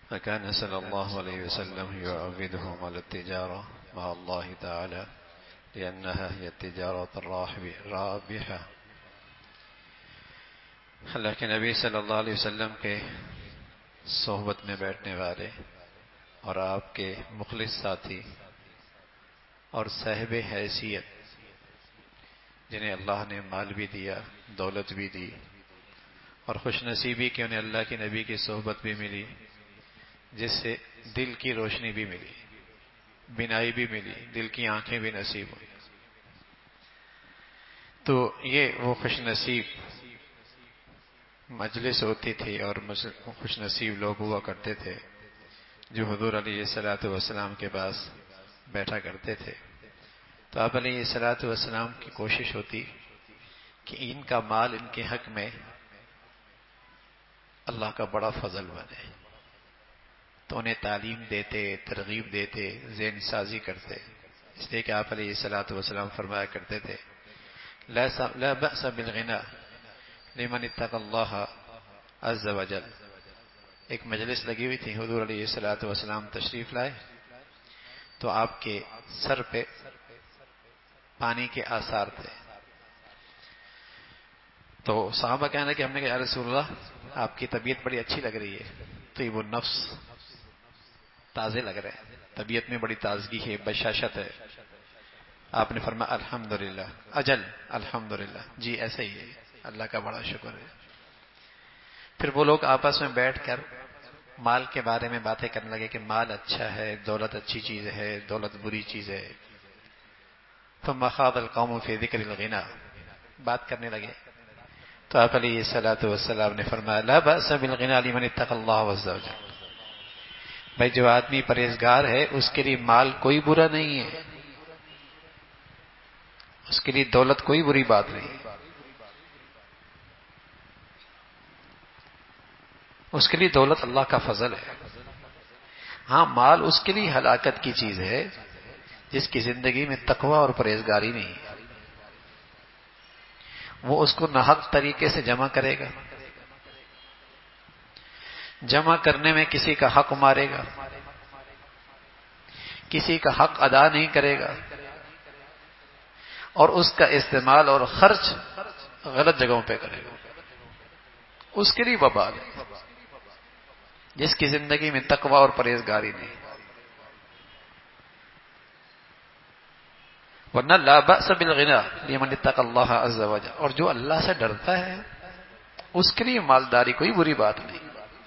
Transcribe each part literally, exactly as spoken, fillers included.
فكان صلى الله عليه وسلم يعودهم على التجارة مع الله تعالى لأنها هي التجارة الرابحة. حالانکہ نبی صلی اللہ علیہ وسلم کے صحبت میں بیٹھنے والے اور آپ کے مخلص ساتھی اور صاحب حیثیت جنہیں اللہ نے مال بھی دیا، دولت بھی دی اور خوش نصیبی کہ انہیں اللہ کے نبی کی صحبت بھی ملی، جس سے دل کی روشنی بھی ملی، بینائی بھی ملی، دل کی آنکھیں بھی نصیب ہوئی. تو یہ وہ خوش نصیب مجلس ہوتی تھی اور خوش نصیب لوگ ہوا کرتے تھے جو حضور علیہ الصلوۃ والسلام کے پاس بیٹھا کرتے تھے. تو آپ علیہ الصلوۃ والسلام کی کوشش ہوتی کہ ان کا مال ان کے حق میں اللہ کا بڑا فضل بنے، تو انہیں تعلیم دیتے، ترغیب دیتے، ذہن سازی کرتے. اس لیے کہ آپ علیہ الصلوۃ والسلام فرمایا کرتے تھے لا بأس بالغنى لمن اتقى اللہ عز وجل. ایک مجلس لگی ہوئی تھی، حضور علیہ الصلوۃ والسلام تشریف لائے تو آپ کے سر پہ پانی کے آثار تھے. تو صحابہ کہنے لگے، ہم نے کہا یا رسول اللہ آپ کی طبیعت بڑی اچھی لگ رہی ہے، تو یہ وہ نفس تازے لگ رہے ہیں، طبیعت میں بڑی تازگی ہے، بشاشت ہے. آپ نے فرمایا الحمدللہ، اجل الحمدللہ، جی ایسا ہی ہے، اللہ کا بڑا شکر ہے. پھر وہ لوگ آپس میں بیٹھ کر مال کے بارے میں باتیں کرنے لگے کہ مال اچھا ہے، دولت اچھی چیز ہے، دولت بری چیز ہے. ثم خاض القوم فی ذکر الغنى، بات کرنے لگے تو آپ علیہ الصلوۃ والسلام نے فرمایا لا بأس بالغنى لمن اتقى اللہ عز وجل. بھائی جو آدمی پرہیزگار ہے اس کے لیے مال کوئی برا نہیں ہے، اس کے لیے دولت کوئی بری بات نہیں، اس کے لیے دولت اللہ کا فضل ہے. ہاں مال اس کے لیے ہلاکت کی چیز ہے جس کی زندگی میں تقوی اور پرہیزگاری نہیں ہے. وہ اس کو ناحق طریقے سے جمع کرے گا، جمع کرنے میں کسی کا حق مارے گا، کسی کا حق ادا نہیں کرے گا، اور اس کا استعمال اور خرچ غلط جگہوں پہ کرے گا. اس کے لیے وبال ہے جس کی زندگی میں تقوی اور پرہیزگاری نہیں. ورنہ لا بأس بالغنى لمن اتقى اللہ عز وجل، اور جو اللہ سے ڈرتا ہے اس کے لیے مالداری کوئی بری بات نہیں.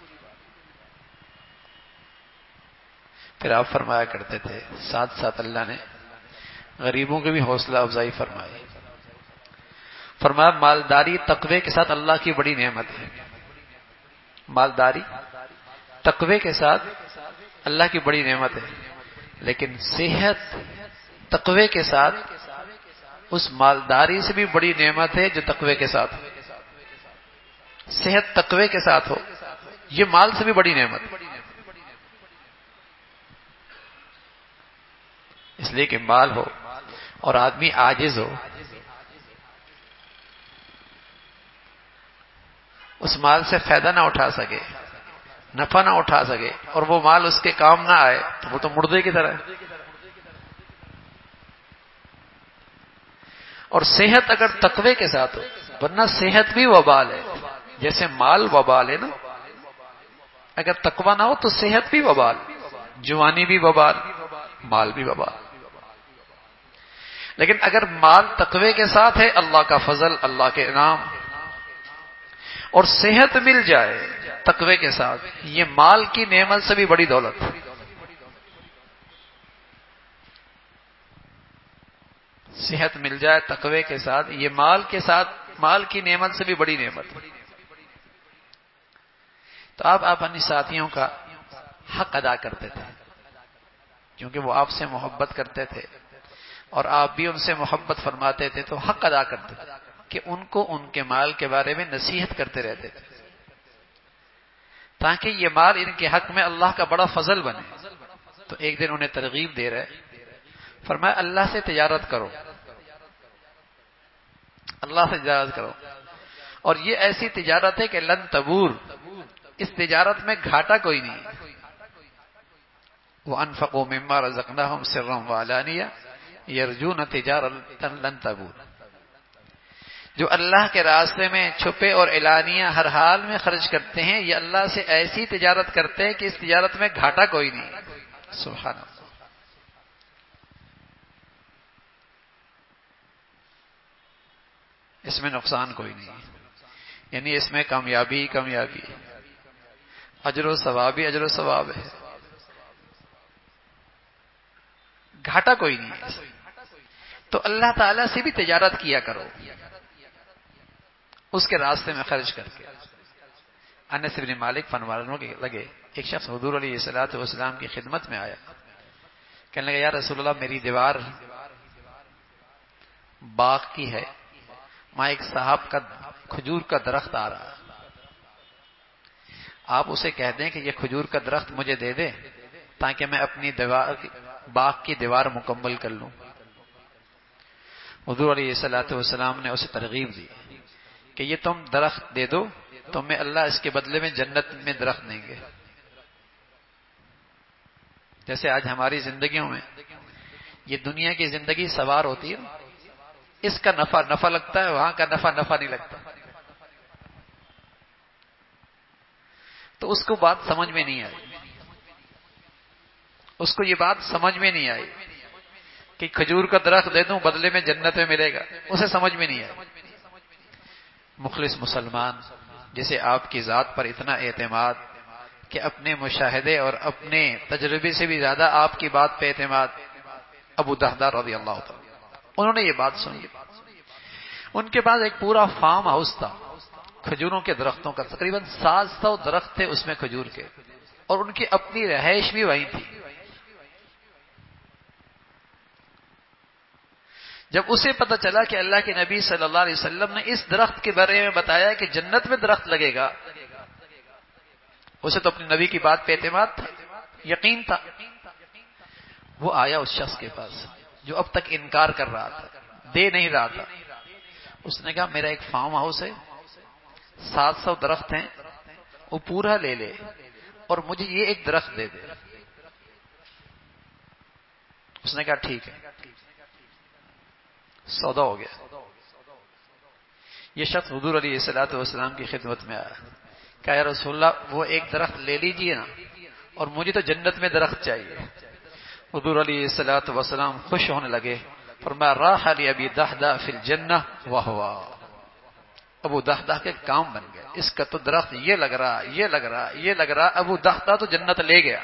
پھر آپ فرمایا کرتے تھے ساتھ ساتھ اللہ نے غریبوں کی بھی حوصلہ افزائی فرمائی. فرمایا مالداری تقوی کے ساتھ اللہ کی بڑی نعمت ہے. مالداری تقوی کے ساتھ اللہ کی بڑی نعمت ہے، لیکن صحت تقوی کے ساتھ اس مالداری سے بھی بڑی نعمت ہے جو تقوی کے ساتھ ہو. صحت تقوی کے ساتھ ہو، یہ مال سے بھی بڑی نعمت. اس لیے کہ مال ہو اور آدمی عاجز ہو، اس مال سے فائدہ نہ اٹھا سکے، نفع نہ اٹھا سکے، اور وہ مال اس کے کام نہ آئے تو وہ تو مردے کی طرح ہے. اور صحت اگر تقوی کے ساتھ ہو، ورنہ صحت بھی وبال ہے، جیسے مال وبال ہے نا. اگر تقوی نہ ہو تو صحت بھی وبال، جوانی بھی وبال، مال بھی وبال. لیکن اگر مال تقوی کے ساتھ ہے، اللہ کا فضل، اللہ کے انعام، اور صحت مل جائے تقوی کے ساتھ، یہ مال کی نعمت سے بھی بڑی دولت ہے. صحت مل جائے تقوی کے ساتھ، یہ مال کے ساتھ، مال کی نعمت سے بھی بڑی نعمت. تو آپ اپنے ساتھیوں کا حق ادا کرتے تھے کیونکہ وہ آپ سے محبت کرتے تھے اور آپ بھی ان سے محبت فرماتے تھے، تو حق ادا کرتے تھے کہ ان کو ان کے مال کے بارے میں نصیحت کرتے رہتے تھے تاکہ یہ مال ان کے حق میں اللہ کا بڑا فضل بنے. تو ایک دن انہیں ترغیب دے رہے، فرمایا اللہ سے تجارت کرو، اللہ سے تجارت کرو، اور یہ ایسی تجارت ہے کہ لن تبور، اس تجارت میں گھاٹا کوئی نہیں. وَأَنفَقُوا مِمَّا رَزَقْنَاهُمْ سِرًّا وَعَلَانِيَةً يَرْجُونَ تِجَارَةً لَن تَبُورَ، جو اللہ کے راستے میں چھپے اور اعلانیہ ہر حال میں خرچ کرتے ہیں، یہ اللہ سے ایسی تجارت کرتے ہیں کہ اس تجارت میں گھاٹا کوئی نہیں۔ سبحان اللہ۔ اس میں نقصان کوئی نہیں، یعنی اس میں کامیابی کامیابی، اجر و ثواب ہی اجر و ثواب ہے، گھاٹا کوئی نہیں ہے۔ تو اللہ تعالیٰ سے بھی تجارت کیا کرو، اس کے راستے میں خرچ کر کے۔ انس بن مالک فرمانے لگے، ایک شخص حضور علیہ الصلوۃ والسلام کی خدمت میں آیا، کہنے لگا یا رسول اللہ میری دیوار باغ کی ہے، وہاں ایک صاحب کا کھجور کا درخت آ رہا، آپ اسے کہہ دیں کہ یہ کھجور کا درخت مجھے دے دے تاکہ میں اپنی دیوار باغ کی دیوار مکمل کر لوں۔ حضور علیہ الصلوۃ والسلام نے اسے ترغیب دی کہ یہ تم درخت دے دو، تمہیں اللہ اس کے بدلے میں جنت میں درخت دیں گے۔ جیسے آج ہماری زندگیوں میں یہ دنیا کی زندگی سوار ہوتی ہے، اس کا نفع نفع لگتا ہے، وہاں کا نفع نفع نہیں لگتا، تو اس کو بات سمجھ میں نہیں آئی، اس کو یہ بات سمجھ میں نہیں آئی کہ کھجور کا درخت دے دوں بدلے میں جنت میں ملے گا، اسے سمجھ میں نہیں آئی۔ مخلص مسلمان جسے آپ کی ذات پر اتنا اعتماد کہ اپنے مشاہدے اور اپنے تجربے سے بھی زیادہ آپ کی بات پہ اعتماد، ابو دحدہ رضی اللہ تعالی انہوں نے یہ بات سنی، ان کے پاس ایک پورا فارم ہاؤس تھا کھجوروں کے درختوں کا، تقریباً سات سو درخت تھے اس میں کھجور کے، اور ان کی اپنی رہائش بھی وہیں تھی۔ جب اسے پتہ چلا کہ اللہ کے نبی صلی اللہ علیہ وسلم نے اس درخت کے بارے میں بتایا کہ جنت میں درخت لگے گا، اسے تو اپنے نبی کی بات پہ اعتماد تھا، یقین تھا۔ وہ آیا اس شخص کے پاس جو اب تک انکار کر رہا تھا، دے نہیں رہا تھا۔ اس نے کہا میرا ایک فارم ہاؤس ہے، سات سو درخت ہیں، وہ پورا لے لے اور مجھے یہ ایک درخت دے دے۔ اس نے کہا ٹھیک ہے، سودا ہو گیا۔ یہ شخص حضور علیہ الصلوۃ والسلام کی خدمت میں آیا، کہا یا رسول اللہ وہ ایک درخت لے لیجئے نا، اور مجھے تو جنت میں درخت چاہیے۔ حضور علیہ الصلوۃ والسلام خوش ہونے لگے، فرمایا راح لابی دحدہ فی الجنہ وہوا، ابو دحدہ کے کام بن گئے، اس کا تو درخت یہ لگ رہا یہ لگ رہا یہ لگ رہا ابو دحدہ تو جنت لے گیا۔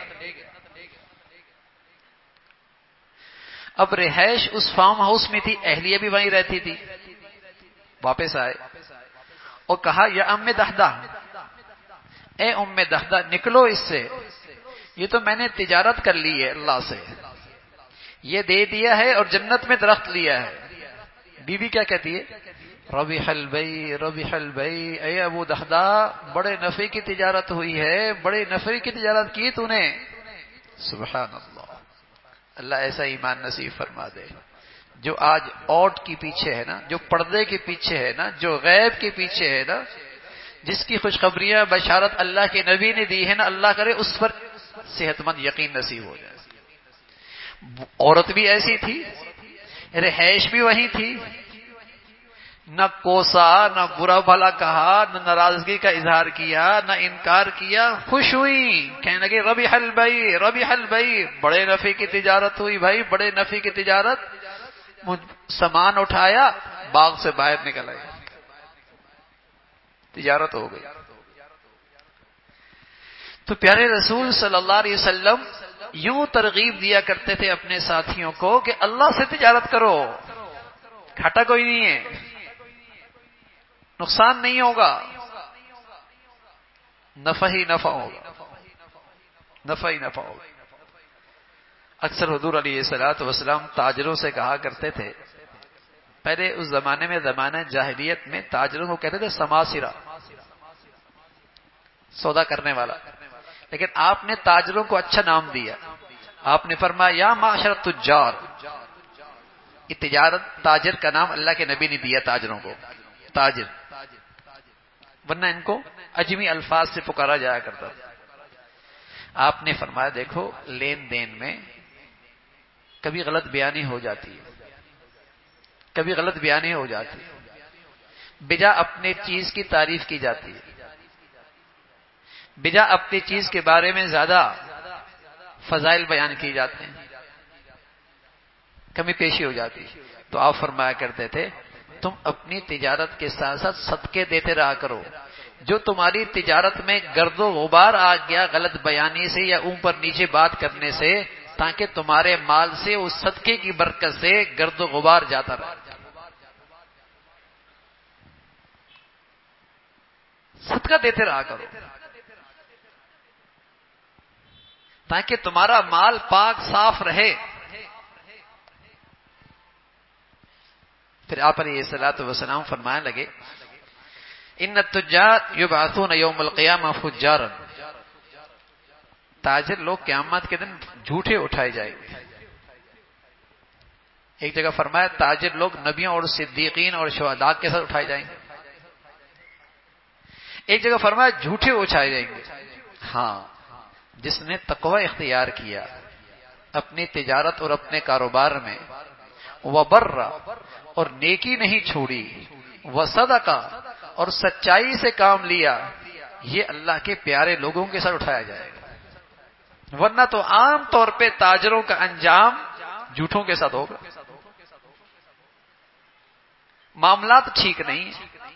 اب رہائش اس فارم ہاؤس میں تھی، اہلیہ بھی وہیں رہتی تھی۔ واپس آئے اور کہا یا ام دحدہ، اے ام دحدہ نکلو اس سے، یہ تو میں نے تجارت کر لی ہے اللہ سے، یہ دے دیا ہے اور جنت میں درخت لیا ہے۔ بیوی کیا کہتی ہے؟ ربح البیع ربح البیع، اے ابو دحدہ بڑے نفع کی تجارت ہوئی ہے، بڑے نفع کی تجارت کی تو نے۔ سبحان اللہ، اللہ ایسا ایمان نصیب فرما دے۔ جو آج اوٹ کی پیچھے ہے نا، جو پردے کے پیچھے ہے نا، جو غیب کے پیچھے ہے نا، جس کی خوشخبریاں بشارت اللہ کے نبی نے دی ہے نا، اللہ کرے اس پر صحت مند یقین نصیب ہو جائے۔ عورت بھی ایسی تھی، رہائش بھی وہی تھی، نہ کوسا نہ برا بھلا کہا، نہ ناراضگی کا اظہار کیا، نہ انکار کیا، خوش ہوئی، کہنے لگے ربح البیع ربح البیع، بڑے نفع کی تجارت ہوئی بھائی، بڑے نفع کی تجارت۔ سامان اٹھایا، باغ سے باہر نکل آئے، تجارت ہو گئی۔ تو پیارے رسول صلی اللہ علیہ وسلم یوں ترغیب دیا کرتے تھے اپنے ساتھیوں کو کہ اللہ سے تجارت کرو، گھاٹا کوئی نہیں ہے، نقصان نہیں ہوگا، نفع ہی نفع ہوگا، نفع ہی نفع ہوگا۔ اکثر حضور علیہ الصلوۃ والسلام تاجروں سے کہا کرتے تھے، پہلے اس زمانے میں زمانہ جاہلیت میں تاجروں کو کہتے تھے سماسرہ، سودا کرنے والا، لیکن آپ نے تاجروں کو اچھا نام دیا، آپ نے فرمایا یا معاشر التجار۔ یہ تجارت تاجر کا نام اللہ کے نبی نے دیا تاجروں کو، تاجر، ورنہ ان کو اجمی الفاظ سے پکارا جایا کرتا تھا۔ آپ نے فرمایا دیکھو لین دین میں کبھی غلط بیانی ہو جاتی ہے، کبھی غلط بیانی ہو جاتی ہے، بجا اپنے چیز کی تعریف کی جاتی ہے، بجا اپنی چیز کے بارے میں زیادہ فضائل بیان کی جاتے ہیں، کمی پیشی ہو جاتی. تو آپ فرمایا کرتے تھے تم اپنی تجارت کے ساتھ ساتھ صدقے دیتے رہا کرو. جو تمہاری تجارت میں گرد و غبار آ گیا غلط بیانی سے یا اوپر نیچے بات کرنے سے، تاکہ تمہارے مال سے اس صدقے کی برکت سے گرد و غبار جاتا رہے. صدقہ دیتے رہا کرو تاکہ تمہارا مال پاک صاف رہے. پھر آپ علیہ الصلوۃ والسلام فرمانے لگے ان التجار یبعثون یوم القیامہ فجارا، تاجر لوگ قیامت کے دن جھوٹے اٹھائے جائیں گے. ایک جگہ فرمایا تاجر لوگ نبیوں اور صدیقین اور شہداء کے ساتھ اٹھائے جائیں گے. ایک جگہ فرمایا جھوٹے اٹھائے جائیں گے. ہاں، جس نے تقوی اختیار کیا اپنی تجارت اور اپنے کاروبار میں، وبر اور نیکی نہیں چھوڑی، وصدقہ اور سچائی سے کام لیا، یہ اللہ کے پیارے لوگوں کے ساتھ اٹھایا جائے گا. ورنہ تو عام طور پہ تاجروں کا انجام جھوٹوں کے ساتھ ہوگا. معاملات ٹھیک نہیں،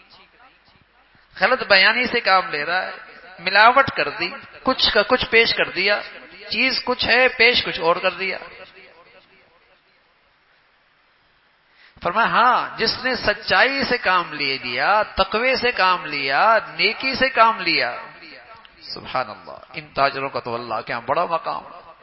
غلط بیانی سے کام لے رہا ہے، ملاوٹ کر دی، کچھ کا کچھ پیش کر دیا، چیز کچھ ہے پیش کچھ اور کر دیا. فرمایا ہاں جس نے سچائی سے کام لے لیا، تقوی سے کام لیا، نیکی سے کام لیا، سبحان اللہ، ان تاجروں کا تو اللہ کے یہاں بڑا مقام،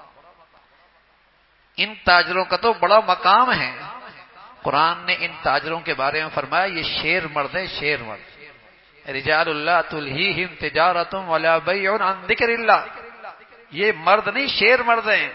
ان تاجروں کا تو بڑا مقام ہے. قرآن نے ان تاجروں کے بارے میں فرمایا یہ شیر مرد ہیں، شیر مرد. رجال اللہ تلہیہم تجارۃ ولا بیع عن ذکر اللہ، یہ مرد نہیں شیر مرد ہیں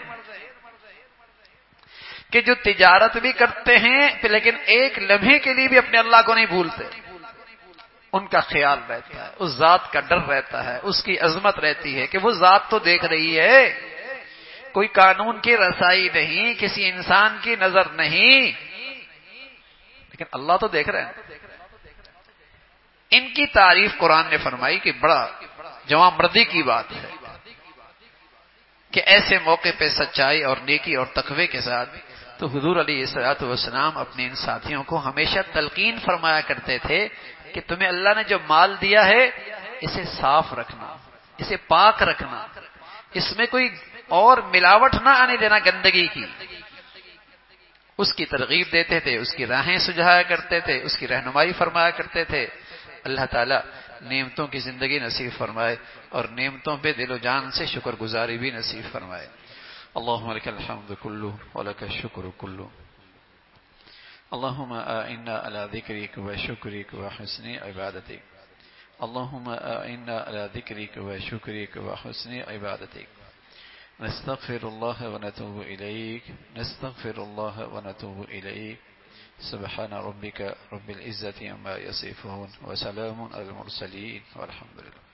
کہ جو تجارت بھی کرتے ہیں لیکن ایک لمحے کے لیے بھی اپنے اللہ کو نہیں بھولتے. ان کا خیال رہتا ہے، اس ذات کا ڈر رہتا ہے، اس کی عظمت رہتی ہے کہ وہ ذات تو دیکھ رہی ہے، کوئی قانون کی رسائی نہیں، کسی انسان کی نظر نہیں، لیکن اللہ تو دیکھ رہے ہیں. ان کی تعریف قرآن نے فرمائی کہ بڑا جوان مردی کی بات ہے کہ ایسے موقع پہ سچائی اور نیکی اور تقوی کے ساتھ. تو حضور علیہ الصلوۃ والسلام اپنے ان ساتھیوں کو ہمیشہ تلقین فرمایا کرتے تھے کہ تمہیں اللہ نے جو مال دیا ہے اسے صاف رکھنا، اسے پاک رکھنا، اس میں کوئی اور ملاوٹ نہ آنے دینا گندگی کی. اس کی ترغیب دیتے تھے، اس کی راہیں سجھایا کرتے تھے، اس کی رہنمائی فرمایا کرتے تھے. اللہ تعالی نعمتوں کی زندگی نصیب فرمائے اور نعمتوں پہ دل و جان سے شکر گزاری بھی نصیب فرمائے. اللهم لك الحمد كله ولك الشكر كله. اللهم أعنا على ذكرك وشكرك وحسن عبادتك. اللهم أعنا على ذكرك وشكرك وحسن عبادتك. نستغفر الله ونتوب إليك، نستغفر الله ونتوب إليك. سبحان ربك رب العزة عما يصفون وسلام على المرسلين والحمد لله.